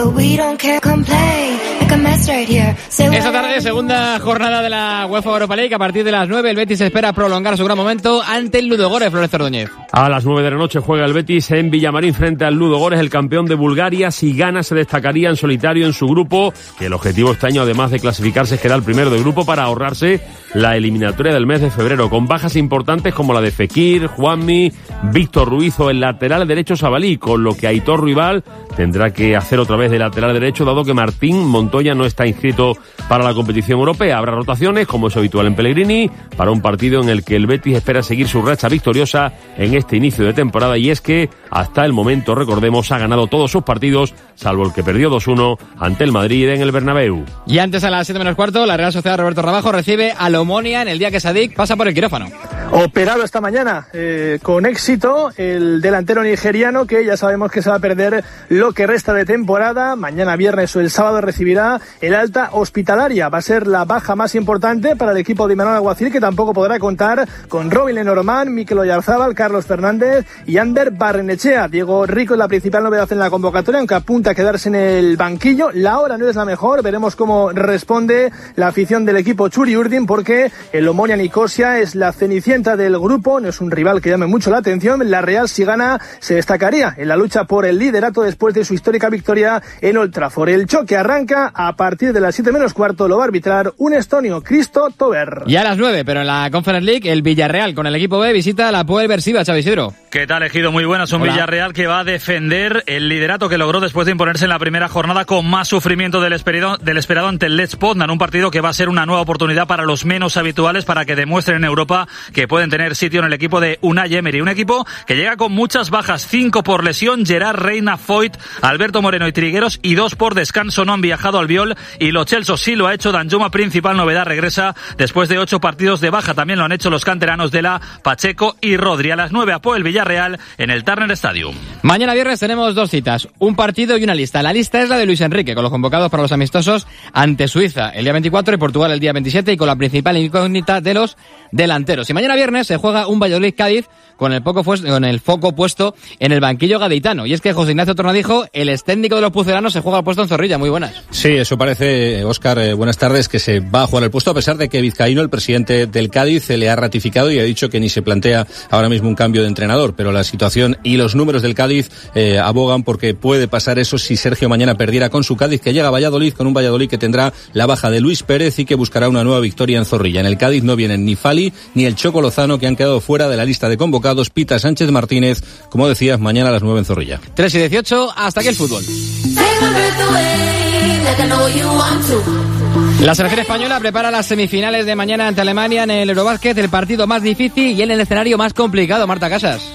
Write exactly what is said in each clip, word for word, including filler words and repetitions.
Esta tarde, segunda jornada de la UEFA Europa League. A partir de las nueve, el Betis espera prolongar su gran momento ante el Ludogorets, Florencio Ordóñez. A las nueve de la noche juega el Betis en Villamarín frente al Ludogorets, el campeón de Bulgaria. Si gana, se destacaría en solitario en su grupo, que el objetivo este año, además de clasificarse, es quedar el primero del grupo para ahorrarse la eliminatoria del mes de febrero, con bajas importantes como la de Fekir, Juanmi, Víctor Ruiz o el lateral derecho Sabalí, con lo que Aitor Ruibal tendrá que hacer otra vez de lateral derecho, dado que Martín Montoya no está inscrito para la competición europea. Habrá rotaciones, como es habitual en Pellegrini, para un partido en el que el Betis espera seguir su racha victoriosa en este inicio de temporada, y es que hasta el momento, recordemos, ha ganado todos sus partidos, salvo el que perdió dos uno ante el Madrid en el Bernabéu. Y antes, a las siete menos cuarto, la Real Sociedad Roberto Rabajo recibe al Omonia en el día que Sadik pasa por el quirófano. Operado esta mañana, eh, con éxito, el delantero nigeriano, que ya sabemos que se va a perder lo que resta de temporada. Mañana viernes o el sábado recibirá el alta hospitalaria. Va a ser la baja más importante para el equipo de Imanol Alguacil, que tampoco podrá contar con Robin Lenormand, Mikel Oyarzábal, Carlos Fernández y Ander Barrenechea. Diego Rico es la principal novedad en la convocatoria, aunque apunta a quedarse en el banquillo. La hora no es la mejor, veremos cómo responde la afición del equipo Txuri Urdin, porque el Omonia Nicosia es la cenicienta del grupo, no es un rival que llame mucho la atención. La Real, si gana, se destacaría en la lucha por el liderato después de su histórica victoria en Old Trafford. El choque arranca a partir de las siete menos cuarto, lo va a arbitrar un estonio, Christo Tober. Y a las nueve, pero en la Conference League, el Villarreal con el equipo B visita la Poel Versiva, Xavi Isidro. ¿Qué tal, Ejido? Muy buenas. Un Hola. Villarreal que va a defender el liderato que logró después de imponerse en la primera jornada con más sufrimiento del esperado, del esperado ante el Lech Poznan, un partido que va a ser una nueva oportunidad para los menos habituales para que demuestren en Europa que pueden tener sitio en el equipo de Unai Emery. Un equipo que llega con muchas bajas, cinco por lesión: Gerard, Reina, Foyt, Alberto Moreno y Trigueros, y dos por descanso. No han viajado al Biol y Lo Celso sí lo ha hecho. Danjuma, principal novedad, regresa después de ocho partidos de baja. También lo han hecho los canteranos de la Pacheco y Rodri. A las nueve, Apoel Villarreal en el Turner Stadium. Mañana viernes tenemos dos citas, un partido y una lista. La lista es la de Luis Enrique, con los convocados para los amistosos ante Suiza el día veinticuatro y Portugal el día veintisiete, y con la principal incógnita de los delanteros. Y mañana viernes se juega un Valladolid-Cádiz con el, poco fu- con el foco puesto en el banquillo gaditano. Y es que José Ignacio Tornadijo, el ex técnico de los pucelanos, se juega el puesto en Zorrilla. Muy buenas. Sí, eso parece, Óscar, eh, buenas tardes, que se va a jugar el puesto, a pesar de que Vizcaíno, el presidente del Cádiz, se le ha ratificado y ha dicho que ni se plantea ahora mismo un cambio de entrenador. Pero la situación y los números del Cádiz eh, abogan porque puede pasar eso si Sergio mañana perdiera con su Cádiz, que llega a Valladolid, con un Valladolid que tendrá la baja de Luis Pérez y que buscará una nueva victoria en Zorrilla. En el Cádiz no vienen ni Fali ni el Choco Lozano, que han quedado fuera de la lista de convocados. Pita Sánchez Martínez, como decías, mañana a las nueve en Zorrilla. tres y dieciocho, hasta aquí el fútbol. La selección española prepara las semifinales de mañana ante Alemania en el Eurobásquet, el partido más difícil y en el escenario más complicado. Marta Casas.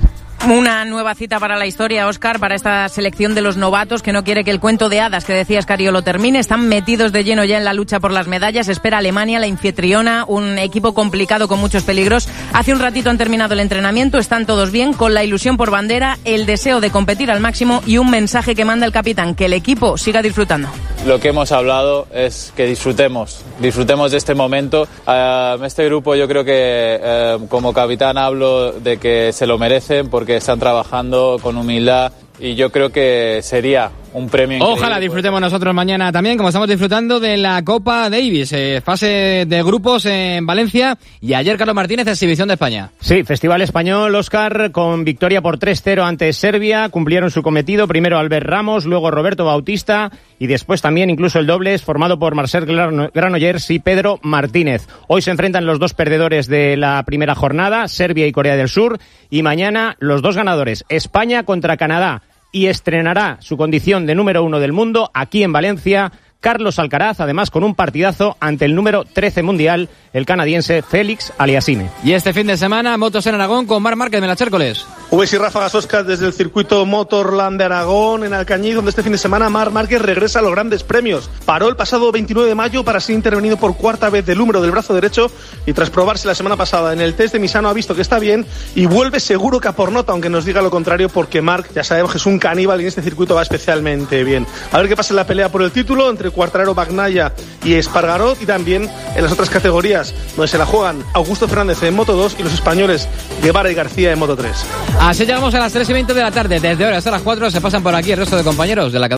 Una nueva cita para la historia, Óscar, para esta selección de los novatos que no quiere que el cuento de hadas que decía Escariolo termine. Están metidos de lleno ya en la lucha por las medallas. Espera Alemania, la anfitriona, un equipo complicado con muchos peligros. Hace un ratito han terminado el entrenamiento, están todos bien, con la ilusión por bandera, el deseo de competir al máximo y un mensaje que manda el capitán, que el equipo siga disfrutando. Lo que hemos hablado es que disfrutemos, disfrutemos de este momento. Uh, este grupo yo creo que uh, como capitán hablo de que se lo merecen porque están trabajando con humildad y yo creo que sería un premio increíble. Ojalá disfrutemos nosotros mañana también, como estamos disfrutando de la Copa Davis, eh, fase de grupos en Valencia, y ayer Carlos Martínez, exhibición de España. Sí, Festival Español, Óscar, con victoria por tres cero ante Serbia. Cumplieron su cometido, primero Albert Ramos, luego Roberto Bautista y después también incluso el dobles formado por Marcel Granollers y Pedro Martínez. Hoy se enfrentan los dos perdedores de la primera jornada, Serbia y Corea del Sur, y mañana los dos ganadores, España contra Canadá. Y estrenará su condición de número uno del mundo aquí en Valencia Carlos Alcaraz, además con un partidazo ante el número trece mundial, el canadiense Félix Aliassime. Y este fin de semana, motos en Aragón con Marc Márquez en la Chércoles. Uves y ráfagas, Óscar, desde el circuito Motorland de Aragón, en Alcañiz, donde este fin de semana Marc Márquez regresa a los grandes premios. Paró el pasado veintinueve de mayo para ser intervenido por cuarta vez del húmero del brazo derecho y tras probarse la semana pasada en el test de Misano ha visto que está bien y vuelve seguro que a por nota, aunque nos diga lo contrario, porque Marc ya sabemos que es un caníbal y en este circuito va especialmente bien. A ver qué pasa en la pelea por el título entre Quartararo, Bagnaia y Espargaró, y también en las otras categorías donde se la juegan Augusto Fernández en Moto dos y los españoles Guevara y García en Moto tres. Así llegamos a las tres y veinte de la tarde. Desde ahora hasta las cuatro se pasan por aquí el resto de compañeros de la